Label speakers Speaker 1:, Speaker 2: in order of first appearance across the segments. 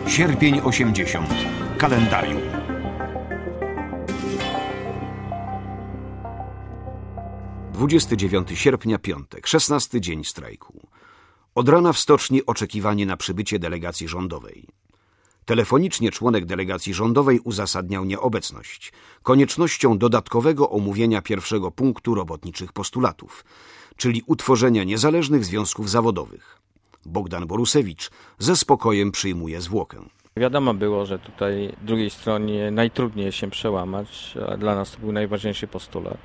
Speaker 1: Sierpień 80. Kalendarium. ...29 sierpnia, piątek, 16 dzień strajku. Od rana w stoczni oczekiwanie na przybycie delegacji rządowej. Telefonicznie członek delegacji rządowej uzasadniał nieobecność koniecznością dodatkowego omówienia pierwszego punktu robotniczych postulatów, czyli utworzenia niezależnych związków zawodowych. Bogdan Borusewicz ze spokojem przyjmuje zwłokę.
Speaker 2: Wiadomo było, że tutaj drugiej stronie najtrudniej się przełamać, a dla nas to był najważniejszy postulat.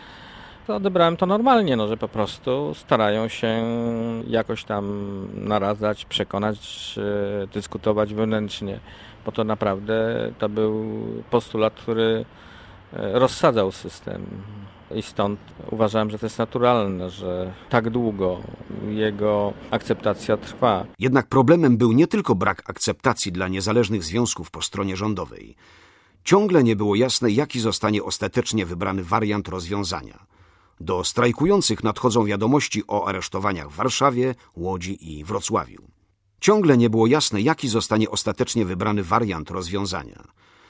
Speaker 2: To odebrałem to normalnie, że po prostu starają się jakoś tam naradzać, przekonać, dyskutować wewnętrznie, bo to naprawdę to był postulat, który rozsadzał system. I stąd uważałem, że to jest naturalne, że tak długo jego akceptacja trwa.
Speaker 1: Jednak problemem był nie tylko brak akceptacji dla niezależnych związków po stronie rządowej. Ciągle nie było jasne, jaki zostanie ostatecznie wybrany wariant rozwiązania. Do strajkujących nadchodzą wiadomości o aresztowaniach w Warszawie, Łodzi i Wrocławiu. Ciągle nie było jasne, jaki zostanie ostatecznie wybrany wariant rozwiązania.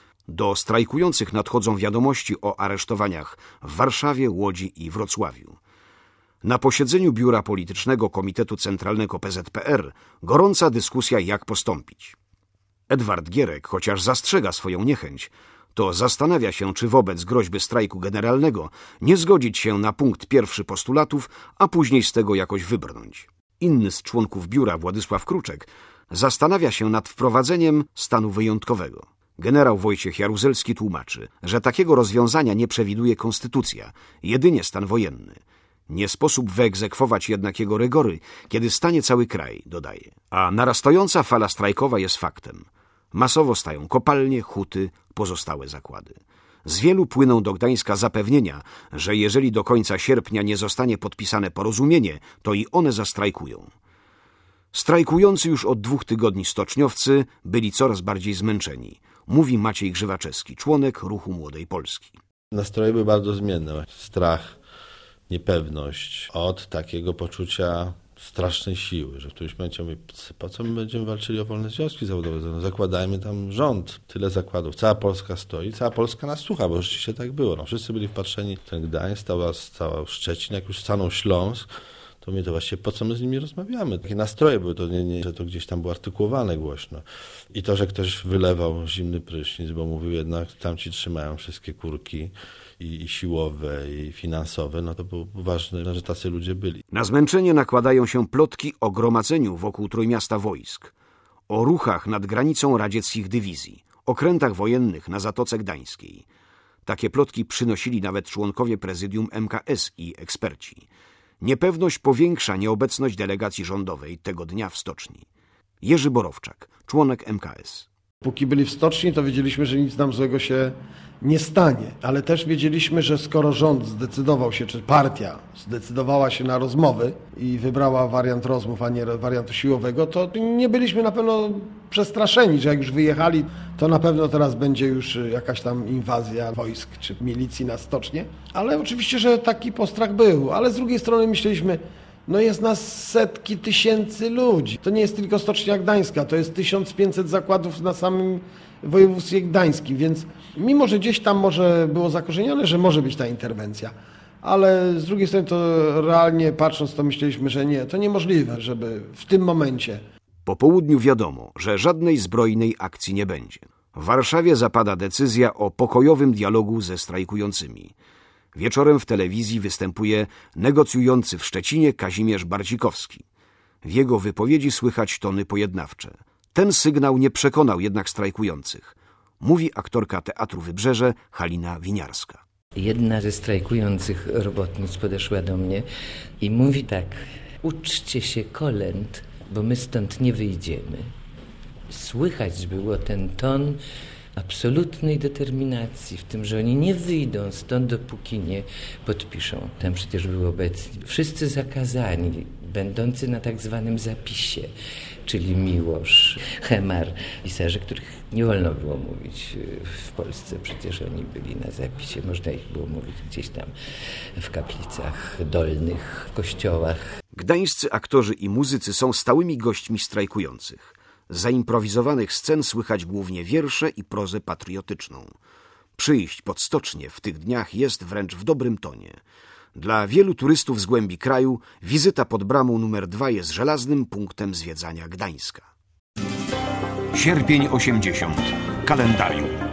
Speaker 1: Do strajkujących nadchodzą wiadomości o aresztowaniach w Warszawie, Łodzi i Wrocławiu. Na posiedzeniu Biura Politycznego Komitetu Centralnego PZPR gorąca dyskusja, jak postąpić. Edward Gierek, chociaż zastrzega swoją niechęć, to zastanawia się, czy wobec groźby strajku generalnego nie zgodzić się na punkt pierwszy postulatów, a później z tego jakoś wybrnąć. Inny z członków biura, Władysław Kruczek, zastanawia się nad wprowadzeniem stanu wyjątkowego. Generał Wojciech Jaruzelski tłumaczy, że takiego rozwiązania nie przewiduje konstytucja, jedynie stan wojenny. Nie sposób wyegzekwować jednak jego rygory, kiedy stanie cały kraj, dodaje. A narastająca fala strajkowa jest faktem. Masowo stają kopalnie, huty, pozostałe zakłady. Z wielu płyną do Gdańska zapewnienia, że jeżeli do końca sierpnia nie zostanie podpisane porozumienie, to i one zastrajkują. Strajkujący już od 2 tygodni stoczniowcy byli coraz bardziej zmęczeni, mówi Maciej Grzywaczewski, członek Ruchu Młodej Polski.
Speaker 3: Nastroje były bardzo zmienne. Strach, niepewność od takiego poczucia strasznej siły, że w którymś momencie mówię, po co my będziemy walczyli o wolne związki zawodowe? Zakładajmy tam rząd, tyle zakładów, cała Polska stoi, cała Polska nas słucha, bo rzeczywiście tak było. Wszyscy byli wpatrzeni w ten Gdańsk, cała Szczecin, jak już stanął Śląsk, to mnie to właściwie, po co my z nimi rozmawiamy? Takie nastroje były, to nie, że to gdzieś tam było artykułowane głośno. I to, że ktoś wylewał zimny prysznic, bo mówił jednak, tamci trzymają wszystkie kurki i siłowe, i finansowe, to było ważne, że tacy ludzie byli.
Speaker 1: Na zmęczenie nakładają się plotki o gromadzeniu wokół Trójmiasta wojsk, o ruchach nad granicą radzieckich dywizji, okrętach wojennych na Zatoce Gdańskiej. Takie plotki przynosili nawet członkowie prezydium MKS i eksperci. Niepewność powiększa nieobecność delegacji rządowej tego dnia w stoczni. Jerzy Borowczak, członek MKS.
Speaker 4: Póki byli w stoczni, to wiedzieliśmy, że nic nam złego się nie stanie, ale też wiedzieliśmy, że skoro rząd zdecydował się, czy partia zdecydowała się na rozmowy i wybrała wariant rozmów, a nie wariantu siłowego, to nie byliśmy na pewno przestraszeni, że jak już wyjechali, to na pewno teraz będzie już jakaś tam inwazja wojsk czy milicji na stocznię. Ale oczywiście, że taki postrach był, ale z drugiej strony myśleliśmy, jest nas setki tysięcy ludzi. To nie jest tylko Stocznia Gdańska, to jest 1500 zakładów na samym województwie gdańskim, więc mimo, że gdzieś tam może było zakorzenione, że może być ta interwencja, ale z drugiej strony to realnie patrząc, to myśleliśmy, że nie, to niemożliwe, żeby w tym momencie.
Speaker 1: Po południu wiadomo, że żadnej zbrojnej akcji nie będzie. W Warszawie zapada decyzja o pokojowym dialogu ze strajkującymi. Wieczorem w telewizji występuje negocjujący w Szczecinie Kazimierz Bardzikowski. W jego wypowiedzi słychać tony pojednawcze. Ten sygnał nie przekonał jednak strajkujących. Mówi aktorka Teatru Wybrzeże Halina Winiarska.
Speaker 5: Jedna ze strajkujących robotnic podeszła do mnie i mówi tak: uczcie się kolęd, bo my stąd nie wyjdziemy. Słychać było ten ton absolutnej determinacji w tym, że oni nie wyjdą stąd, dopóki nie podpiszą. Tam przecież byli obecni wszyscy zakazani, będący na tak zwanym zapisie, czyli Miłosz, Hemar, pisarze, których nie wolno było mówić w Polsce. Przecież oni byli na zapisie, można ich było mówić gdzieś tam w kaplicach dolnych, w kościołach.
Speaker 1: Gdańscy aktorzy i muzycy są stałymi gośćmi strajkujących. Z zaimprowizowanych scen słychać głównie wiersze i prozę patriotyczną. Przyjść pod stocznię w tych dniach jest wręcz w dobrym tonie. Dla wielu turystów z głębi kraju wizyta pod bramą numer 2 jest żelaznym punktem zwiedzania Gdańska.
Speaker 6: Sierpień 80. Kalendarium.